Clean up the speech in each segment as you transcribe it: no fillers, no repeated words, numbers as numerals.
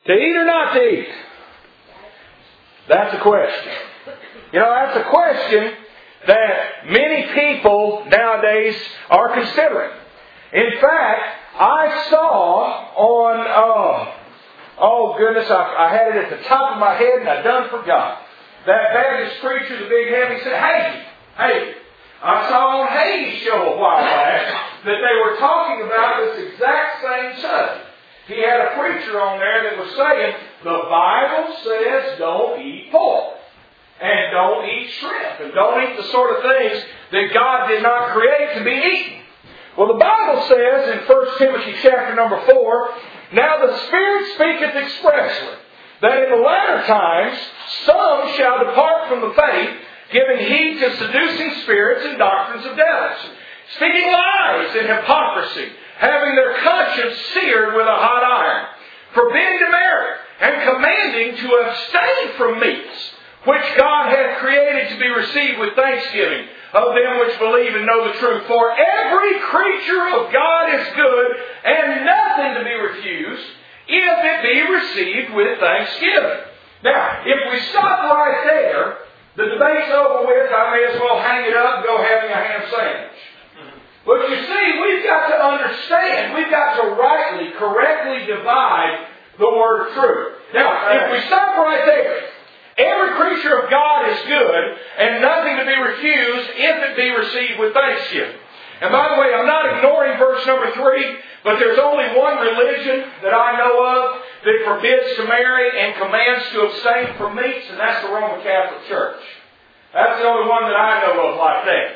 To eat or not to eat? That's a question. That's a question that many people nowadays are considering. In fact, I saw on, I had it at the top of my head and I done forgot. That Baptist preacher, the big heavy, said, hey, I saw on Hays' show a while back that they were talking about this exact same subject. He had a preacher on there that was saying, the Bible says don't eat pork. And don't eat shrimp. And don't eat the sort of things that God did not create to be eaten. Well, the Bible says in 1 Timothy chapter number 4, now the Spirit speaketh expressly, that in the latter times some shall depart from the faith, giving heed to seducing spirits and doctrines of devils, speaking lies and hypocrisy, having their conscience seared with a hot iron, forbidding to marry, and commanding to abstain from meats, which God hath created to be received with thanksgiving of them which believe and know the truth. For every creature of God is good, and nothing to be refused, if it be received with thanksgiving. Now, if we stop right there, the debate's over with. I may as well hang it up and go have me a ham sandwich. But you see, we've got to understand, we've got to rightly, correctly divide the word of truth. Now, if we stop right there, every creature of God is good, and nothing to be refused if it be received with thanksgiving. And by the way, I'm not ignoring verse number 3, but there's only one religion that I know of that forbids to marry and commands to abstain from meats, and that's the Roman Catholic Church. That's the only one that I know of like that.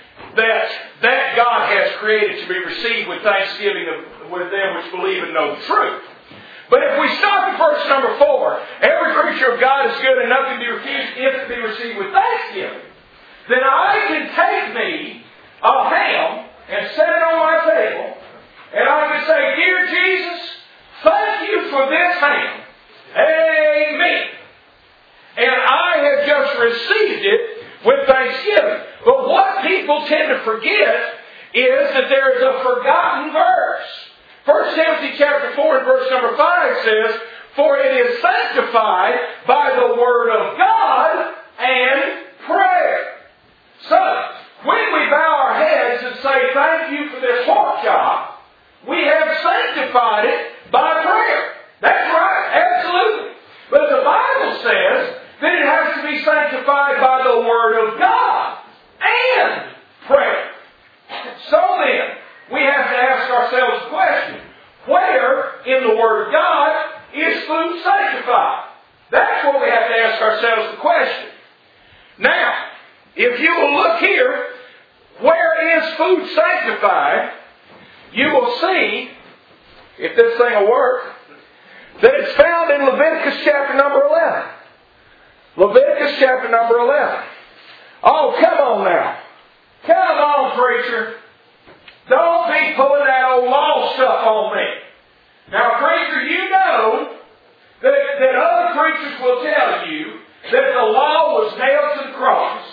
That God has created to be received with thanksgiving with them which believe and know the truth. But if we stop at verse number 4, every creature of God is good and nothing to be refused if it be received with thanksgiving, then I can take me a ham and set it on my table, and I can say, Dear Jesus, thank you for this ham. Amen. And I have just received it with thanksgiving. But what people tend to forget is that there is a forgotten verse. 1 Timothy chapter 4 and verse number 5 says, For it is sanctified by the word of God and prayer. So, when we bow our heads and say, thank you for this pork chop, we have sanctified it by prayer. That's right, absolutely. But the Bible says that it has to be sanctified by the word of God and prayer. So then, we have to ask ourselves a question. Where in the Word of God is food sanctified? That's what we have to ask ourselves the question. Now, if you will look here, where is food sanctified, you will see, if this thing will work, that it's found in Leviticus chapter number 11. Leviticus chapter number 11. Oh, come on now. Come on, preacher. Don't be pulling that old law stuff on me. Now, preacher, you know that other preachers will tell you that the law was nailed to the cross.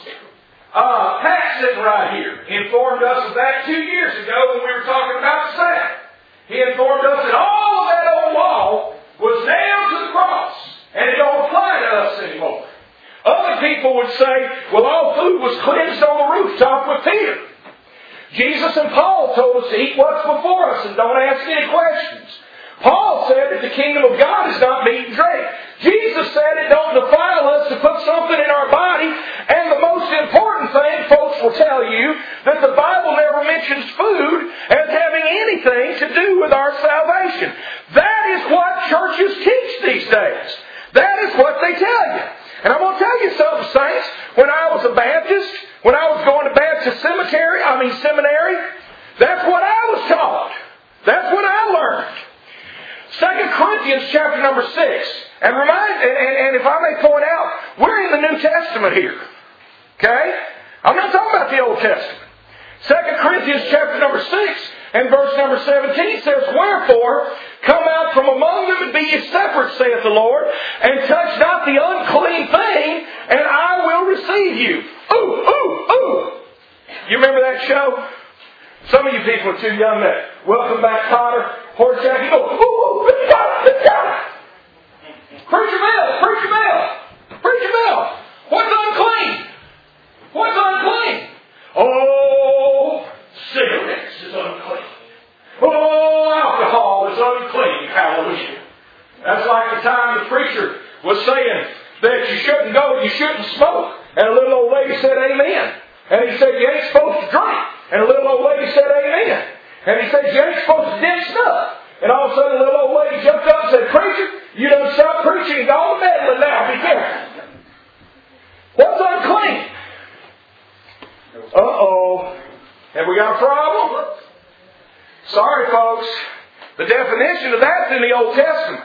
Pat sitting right here informed us of that 2 years ago when we were talking about the Sabbath. He informed us that all of that old law was nailed to the cross, and it don't apply to us anymore. Other people would say, well, all food was cleansed on the rooftop with Peter. Jesus and Paul told us to eat what's before us and don't ask any questions. Paul said that the kingdom of God is not meat and drink. Jesus said it don't defile us to put something in our body. And the most important thing, folks will tell you, that the Bible never mentions food as having anything to do with our salvation. That is what churches teach these days. That is what they tell you. And I'm going to tell you something, saints. When I was a Baptist, when I was going to Baptist seminary, that's what I was taught. That's what I learned. 2 Corinthians chapter number 6. And if I may point out, we're in the New Testament here. Okay? I'm not talking about the Old Testament. 2 Corinthians chapter number 6 and verse number 17 says, Wherefore, come out from among them and be ye separate, saith the Lord, and touch not the unclean thing, and I will receive you. Ooh, ooh, ooh. You remember that show? Some of you people are too young to Welcome Back, Kotter, Horseshack. You go, ooh, ooh, let's go. Preacher Bill! Preacher Bill! Preacher Bill! What's unclean? What's unclean? Oh, cigarettes is unclean. Oh, alcohol is unclean. Hallelujah. That's like the time the preacher was saying that you shouldn't smoke. And a little old lady said amen. And he said you ain't supposed to drink. And a little old lady said amen. And he said you ain't supposed to ditch stuff. And all of a sudden the little old lady jumped up and said, preacher, you done stop preaching and gone to meddling now. Be careful. What's unclean? Uh-oh. Have we got a problem? Sorry, folks. The definition of that's in the Old Testament.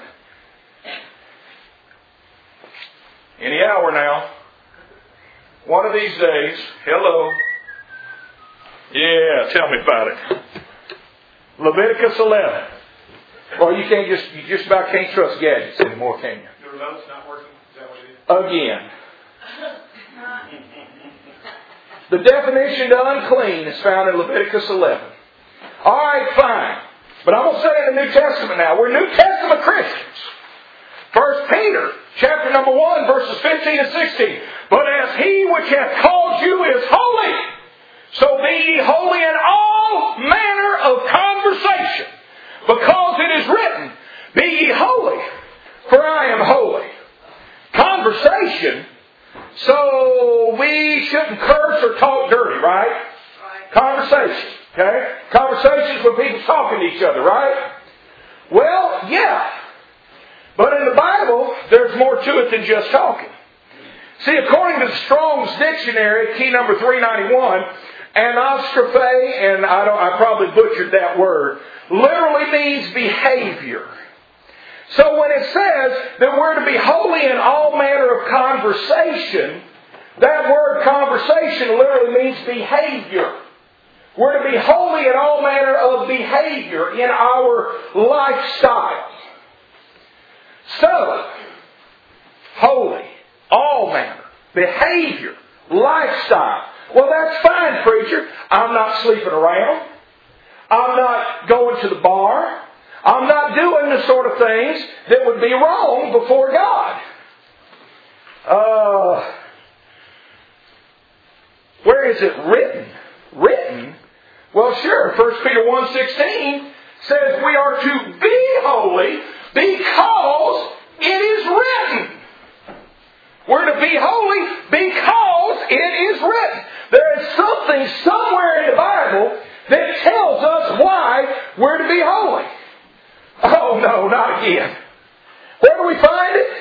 Any hour now. One of these days. Hello. Yeah, tell me about it. Leviticus 11. Well, you just about can't trust gadgets anymore, can you? The remote's not working? Is that what it is? Again. The definition to unclean is found in Leviticus 11. Alright, fine. But I'm going to say in the New Testament now. We're New Testament Christians. 1 Peter, chapter number 1, verses 15 and 16. But as He which hath called you is holy, so be ye holy in all manner of conversation. Because it is written, be ye holy, for I am holy. Conversation. So we shouldn't curse or talk dirty, right? Conversation. Okay? Conversations when people talking to each other, right? Well, yeah. But in the Bible, there's more to it than just talking. See, according to the Strong's Dictionary, key number 391, anastrophe, and I probably butchered that word, literally means behavior. So when it says that we're to be holy in all manner of conversation, that word conversation literally means behavior. We're to be holy in all manner of behavior in our lifestyle. So, holy, all manner, behavior, lifestyle. Well, that's fine, preacher. I'm not sleeping around. I'm not going to the bar. I'm not doing the sort of things that would be wrong before God. Where is it written? Written? Well, sure. 1 Peter 1:16 says we are to be holy because it is written. We're to be holy because it is written. There is something somewhere in the Bible that tells us why we're to be holy. Oh, no, not again. Where do we find it?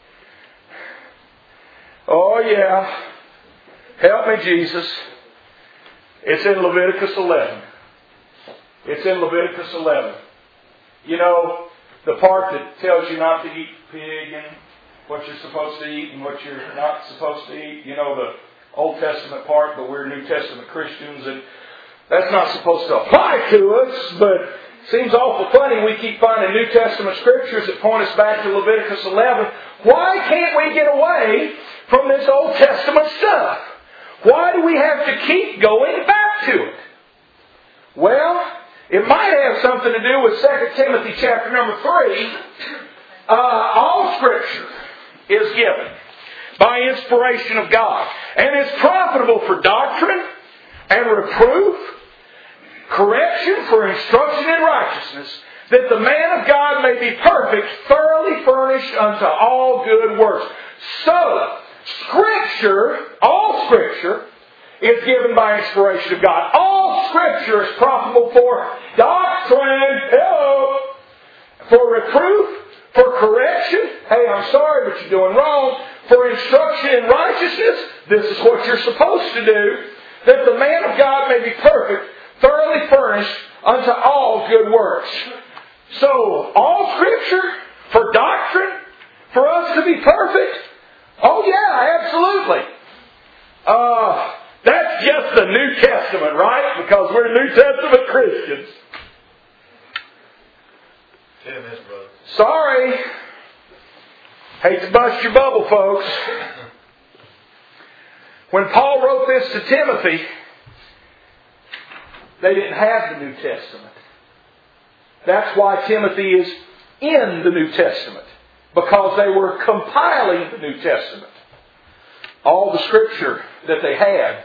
Oh, yeah. Help me, Jesus. It's in Leviticus 11. It's in Leviticus 11. You know, the part that tells you not to eat pig and what you're supposed to eat and what you're not supposed to eat. You know, the Old Testament part, but we're New Testament Christians, and that's not supposed to apply to us, but it seems awful funny we keep finding New Testament scriptures that point us back to Leviticus 11. Why can't we get away from this Old Testament stuff? Why do we have to keep going back to it? Well, it might have something to do with 2 Timothy chapter number 3. All Scripture is given by inspiration of God, and is profitable for doctrine and reproof, correction, for instruction in righteousness, that the man of God may be perfect, thoroughly furnished unto all good works. So, Scripture, all Scripture, is given by inspiration of God. All Scripture is profitable for doctrine, for reproof, for correction. Hey, I'm sorry, but you're doing wrong. For instruction in righteousness, this is what you're supposed to do, that the man of God may be perfect, thoroughly furnished unto all good works. So, all Scripture for doctrine, for us to be perfect? Oh yeah, absolutely. That's just the New Testament, right? Because we're New Testament Christians. Sorry. Hate to bust your bubble, folks. When Paul wrote this to Timothy, they didn't have the New Testament. That's why Timothy is in the New Testament. because they were compiling the New Testament. All the Scripture that they had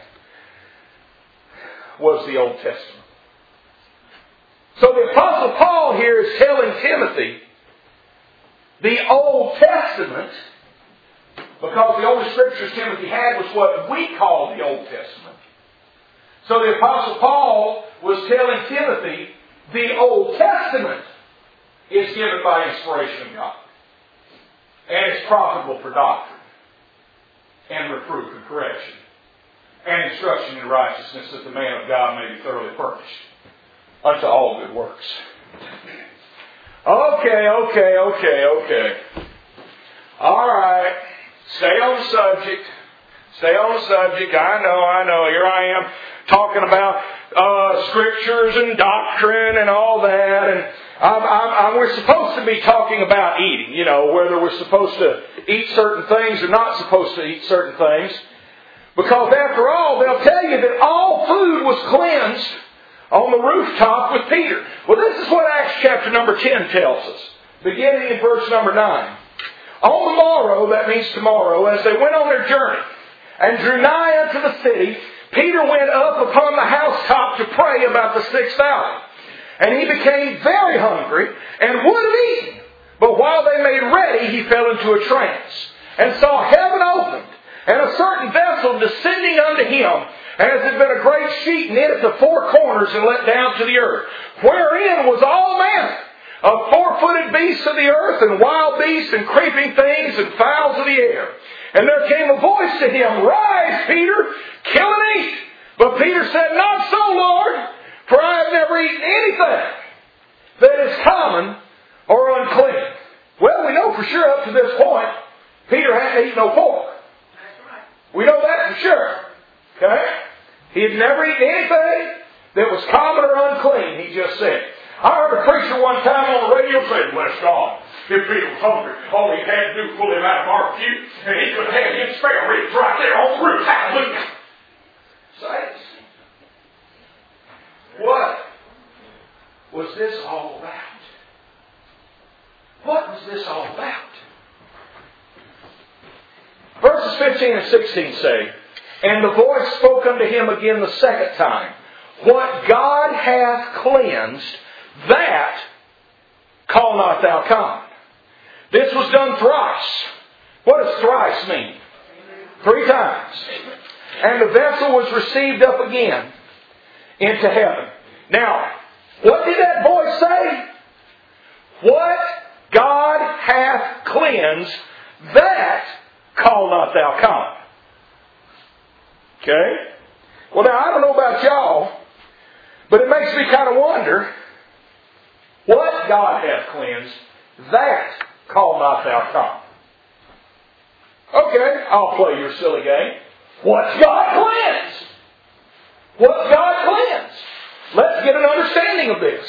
was the Old Testament. So the Apostle Paul here is telling Timothy the Old Testament, because the only Scriptures Timothy had was what we call the Old Testament. So the Apostle Paul was telling Timothy the Old Testament is given by inspiration of God. And it's profitable for doctrine, and reproof, and correction, and instruction in righteousness, that the man of God may be thoroughly furnished unto all good works. Okay. All right. Stay on the subject. I know. Here I am talking about Scriptures and doctrine and all that. And we're supposed to be talking about eating. You know, whether we're supposed to eat certain things or not supposed to eat certain things. Because after all, they'll tell you that all food was cleansed on the rooftop with Peter. Well, this is what Acts chapter number 10 tells us, beginning in verse number 9. On the morrow, that means tomorrow, as they went on their journey and drew nigh unto the city, Peter went up upon the housetop to pray about the 6th hour. And he became very hungry and would have eaten. But while they made ready, he fell into a trance, and saw heaven opened, and a certain vessel descending unto him, as had been a great sheet knit at the four corners and let down to the earth, wherein was all manner of four-footed beasts of the earth, and wild beasts, and creeping things, and fowls of the air. And there came a voice to him, Rise, Peter, kill and eat. But Peter said, Not so, Lord, for I have never eaten anything that is common or unclean. Well, we know for sure up to this point, Peter hadn't eaten no pork. We know that for sure. Okay? He had never eaten anything that was common or unclean, he just said. I heard a preacher one time on the radio say, Bless God, if Peter was hungry, all he had to do was pull him out of barbecue, and he could have had him spare ribs right there on the roof. Hallelujah. Saints, what was this all about? What was this all about? Verses 15 and 16 say, And the voice spoke unto him again the second time, What God hath cleansed, that call not thou common. This was done thrice. What does thrice mean? 3 times. And the vessel was received up again into heaven. Now, what did that voice say? What God hath cleansed, that call not thou common. Okay? Well, now, I don't know about y'all, but it makes me kind of wonder, what God hath cleansed, that call not thou common. Okay, I'll play your silly game. What's God cleansed? What's God cleansed? Let's get an understanding of this.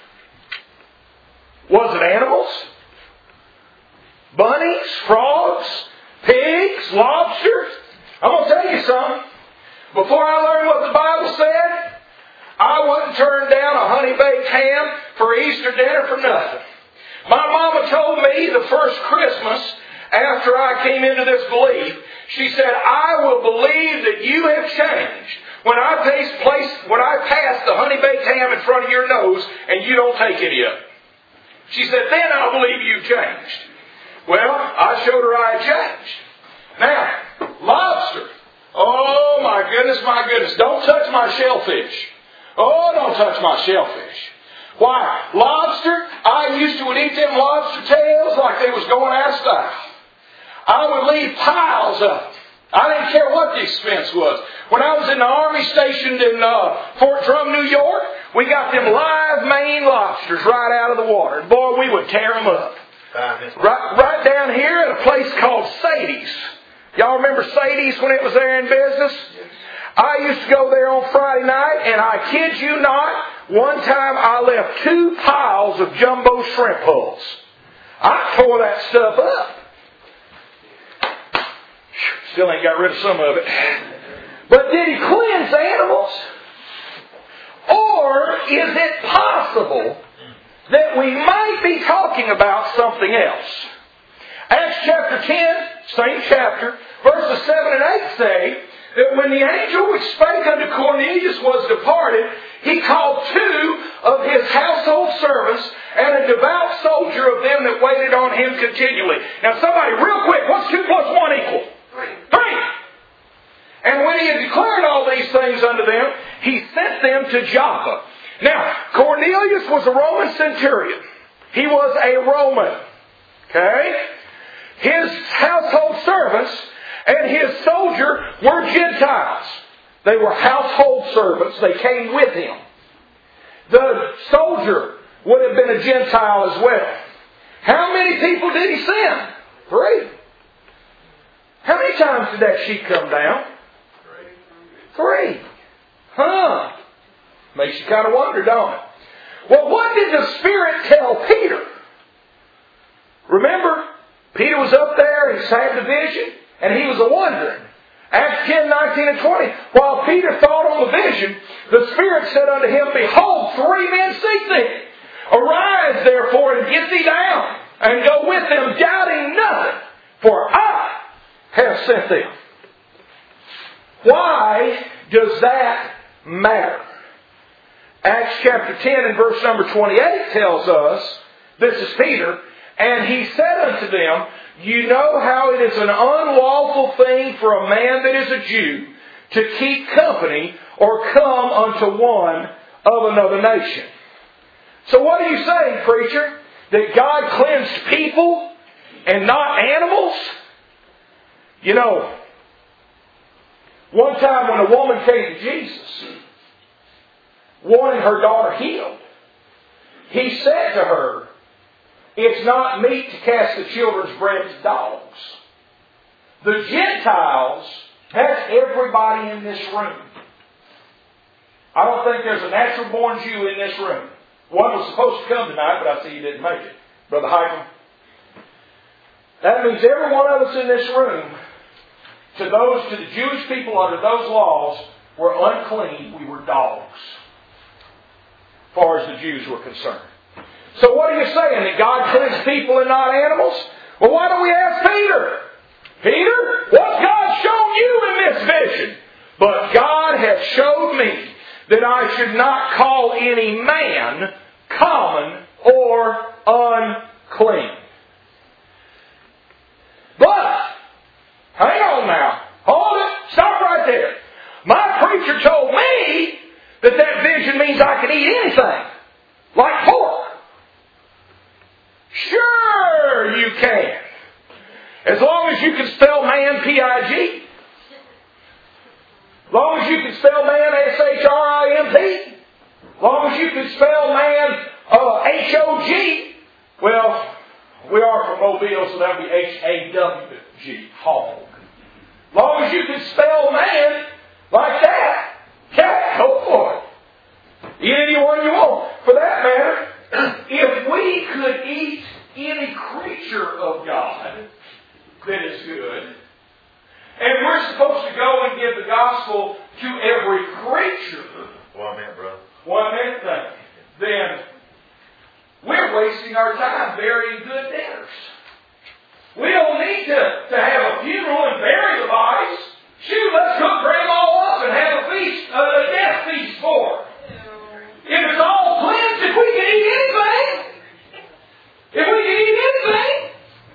Was it animals? Bunnies? Frogs? Pigs? Lobsters? I'm going to tell you something. Before I learned what the Bible said, I wouldn't turn down a honey-baked ham for Easter dinner for nothing. My mama told me the first Christmas after I came into this belief, she said, I will believe that you have changed when I pass the honey-baked ham in front of your nose and you don't take any of it. She said, then I'll believe you've changed. Well, I showed her I had changed. Now, lobster. Oh, my goodness. Don't touch my shellfish. Oh, don't touch my shellfish. Why? Lobster, I used to eat them lobster tails like they was going out of style. I would leave piles of them. I didn't care what the expense was. When I was in the Army stationed in Fort Drum, New York, we got them live Maine lobsters right out of the water. And boy, we would tear them up. Right down here at a place called Sadie's. Y'all remember Sadie's when it was there in business? I used to go there on Friday night, and I kid you not, one time I left 2 piles of jumbo shrimp hulls. I tore that stuff up. Still ain't got rid of some of it. But did he cleanse animals? Or is it possible that we might be talking about something else? chapter 10, same chapter, verses 7 and 8 say that when the angel which spake unto Cornelius was departed, he called 2 of his household servants and a devout soldier of them that waited on him continually. Now somebody, real quick, what's 2 plus 1 equal? 3. And when he had declared all these things unto them, he sent them to Joppa. Now, Cornelius was a Roman centurion. He was a Roman. Okay? His household servants and his soldier were Gentiles. They were household servants. They came with him. The soldier would have been a Gentile as well. How many people did he send? 3. How many times did that sheet come down? 3. Makes you kind of wonder, don't it? Well, what did the Spirit tell Peter? Remember, Peter was up there, he had the vision, and he was a-wondering. Acts 10, 19, and 20. While Peter thought on the vision, the Spirit said unto him, Behold, 3 men seek thee. Arise, therefore, and get thee down, and go with them, doubting nothing, for I have sent them. Why does that matter? Acts chapter 10 and verse number 28 tells us, this is Peter, and he said unto them, You know how it is an unlawful thing for a man that is a Jew to keep company or come unto one of another nation. So what are you saying, preacher? That God cleansed people and not animals? You know, one time when a woman came to Jesus, wanting her daughter healed, he said to her, It's not meet to cast the children's bread to dogs. The Gentiles, that's everybody in this room. I don't think there's a natural born Jew in this room. One was supposed to come tonight, but I see you didn't make it. Brother Heigl. That means every one of us in this room, to the Jewish people under those laws, were unclean. We were dogs, as far as the Jews were concerned. So what are you saying? That God cleansed people and not animals? Well, why don't we ask Peter? Peter, what's God shown you in this vision? But God hath showed me that I should not call any man common or unclean. But, hang on now. Hold it. Stop right there. My preacher told me that vision means I can eat anything. Like pork. Sure you can. As long as you can spell man P-I-G. As long as you can spell man S-H-R-I-M-P. As long as you can spell man H-O-G. Well, we are from Mobile, so that would be H-A-W-G. Hog. As long as you can spell man like that, yeah, go for it. Eat anyone you want. For that matter, if we could eat any creature of God that is good, and we're supposed to go and give the gospel to every creature. 1 minute, brother. 1 minute thing. Then we're wasting our time burying good dinners. We don't need to have a funeral and bury the bodies. Shoot, let's cook grandma up and have a feast, a death feast for her. If it's all cleansed, if we can eat anything. If we can eat anything.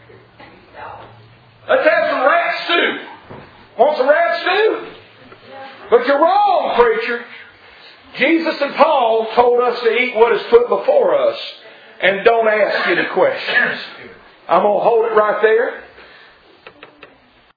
Let's have some rat stew. Want some rat stew? But you're wrong, preacher. Jesus and Paul told us to eat what is put before us and don't ask any questions. I'm going to hold it right there.